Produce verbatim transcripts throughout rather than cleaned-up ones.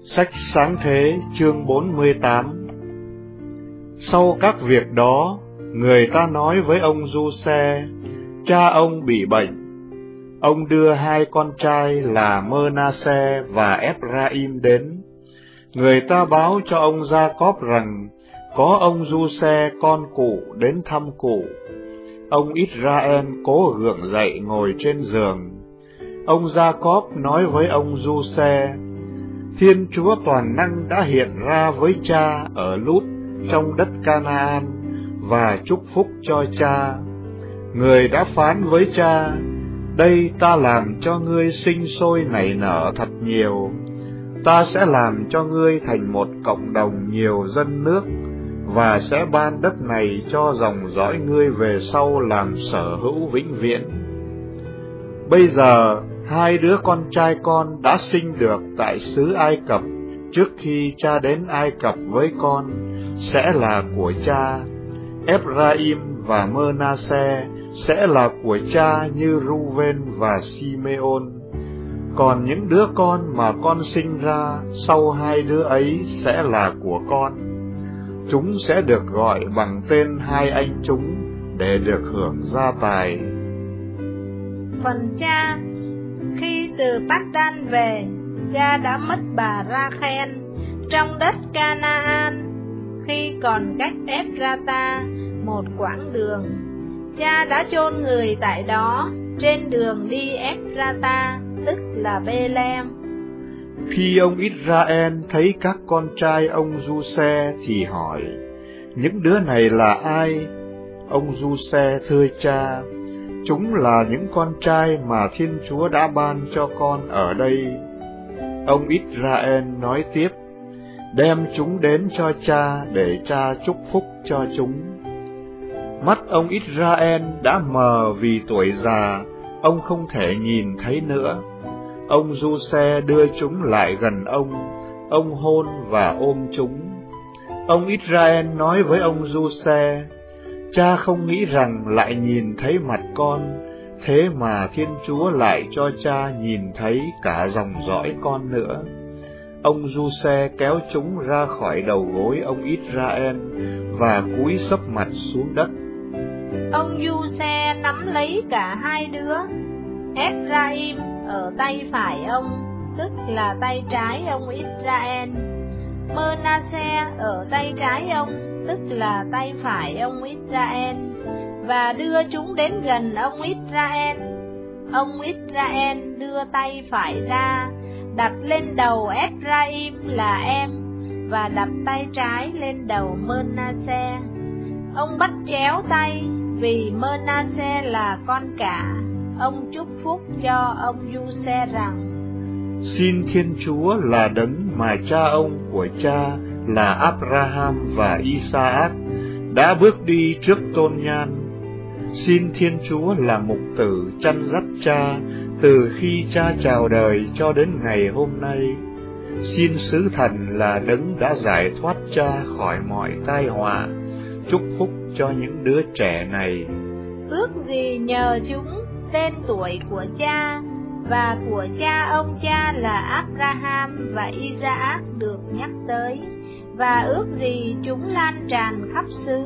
Sách Sáng Thế chương bốn mươi tám. Sau các việc đó, người ta nói với ông Giuse, cha ông bị bệnh. Ông đưa hai con trai là Mơ-na-se và Ép-ra-im đến. Người ta báo cho ông Gia-cóp rằng có ông Giuse con cụ đến thăm cụ. Ông Ít-ra-en cố gượng dậy ngồi trên giường. Ông Gia-cóp nói với ông Giuse, Thiên Chúa toàn năng đã hiện ra với cha ở Lút trong đất Ca-na-an và chúc phúc cho cha. Người đã phán với cha, đây ta làm cho ngươi sinh sôi nảy nở thật nhiều. Ta sẽ làm cho ngươi thành một cộng đồng nhiều dân nước, và sẽ ban đất này cho dòng dõi ngươi về sau làm sở hữu vĩnh viễn. Bây giờ, hai đứa con trai con đã sinh được tại xứ Ai Cập trước khi cha đến Ai Cập với con, sẽ là của cha. Ép-ra-im và Mơ-na-se sẽ là của cha như Ru-ven và Si-mê-ôn. Còn những đứa con mà con sinh ra sau hai đứa ấy sẽ là của con. Chúng sẽ được gọi bằng tên hai anh chúng để được hưởng gia tài. Phần cha, khi từ Pát-đan về, cha đã mất bà Ra-khen trong đất Ca-na-an, khi còn cách Ép-ra-ta một quãng đường. Cha đã chôn người tại đó trên đường đi Ép-ra-ta, tức là Bê-lem. Khi ông Ít-ra-en thấy các con trai ông Giuse thì hỏi, những đứa này là ai? Ông Giuse thưa cha, chúng là những con trai mà Thiên Chúa đã ban cho con ở đây. Ông Ít-ra-en nói tiếp, đem chúng đến cho cha để cha chúc phúc cho chúng. Mắt ông Ít-ra-en đã mờ vì tuổi già, ông không thể nhìn thấy nữa. Ông Giuse đưa chúng lại gần ông, ông hôn và ôm chúng. Ông Ít-ra-en nói với ông Giuse, cha không nghĩ rằng lại nhìn thấy mặt con, thế mà Thiên Chúa lại cho cha nhìn thấy cả dòng dõi con nữa. Ông Giuse kéo chúng ra khỏi đầu gối ông Ít-ra-en và cúi xấp mặt xuống đất. Ông Giuse nắm lấy cả hai đứa. Ép-ra-im ở tay phải ông, tức là tay trái ông Ít-ra-en. Mơ-na-se ở tay trái ông, tức là tay phải ông Ít-ra-en, và đưa chúng đến gần ông Ít-ra-en. Ông Ít-ra-en đưa tay phải ra, đặt lên đầu Ép-ra-im là em, và đặt tay trái lên đầu Mơ-na-se. Ông bắt chéo tay, vì Mơ-na-se là con cả. Ông chúc phúc cho ông Giuse rằng, xin Thiên Chúa là đấng mà cha ông của cha là Abraham và Isaac đã bước đi trước tôn nhan. Xin Thiên Chúa là mục tử chăn dắt cha từ khi cha chào đời cho đến ngày hôm nay. Xin sứ thần là đấng đã giải thoát cha khỏi mọi tai họa, chúc phúc cho những đứa trẻ này. Ước gì nhờ chúng tên tuổi của cha và của cha ông cha là Abraham và Isaac được nhắc tới, và ước gì chúng lan tràn khắp xứ.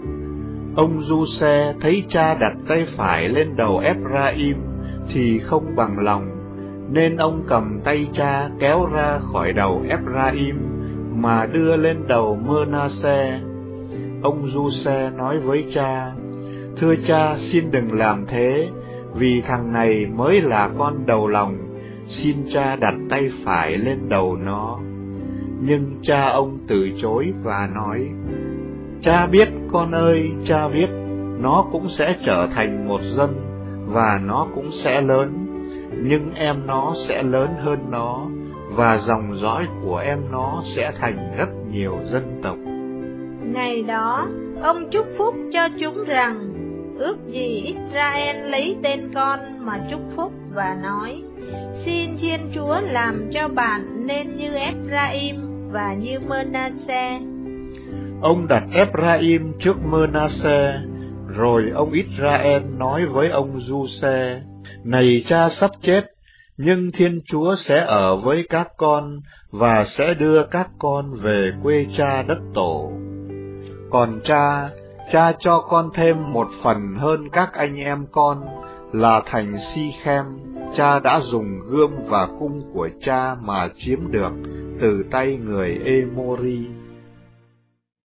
Ông Giuse thấy cha đặt tay phải lên đầu Ép-ra-im thì không bằng lòng, nên ông cầm tay cha kéo ra khỏi đầu Ép-ra-im mà đưa lên đầu Mơ-na-se. Ông Giuse nói với cha, thưa cha, xin đừng làm thế, vì thằng này mới là con đầu lòng, xin cha đặt tay phải lên đầu nó. Nhưng cha ông từ chối và nói, cha biết con ơi, cha biết, nó cũng sẽ trở thành một dân, và nó cũng sẽ lớn, nhưng em nó sẽ lớn hơn nó, và dòng dõi của em nó sẽ thành rất nhiều dân tộc. Ngày đó, ông chúc phúc cho chúng rằng, ước gì Ít-ra-en lấy tên con mà chúc phúc và nói, xin Thiên Chúa làm cho bạn nên như Ép-ra-im và như Mơ-na-se. Ông đặt Ép-ra-im trước Mơ-na-se, rồi ông Ít-ra-en nói với ông Giuse, này cha sắp chết, nhưng Thiên Chúa sẽ ở với các con và sẽ đưa các con về quê cha đất tổ. Còn cha, cha cho con thêm một phần hơn các anh em con, là thành Si-khem, cha đã dùng gươm và cung của cha mà chiếm được từ tay người Ê-mô-ri.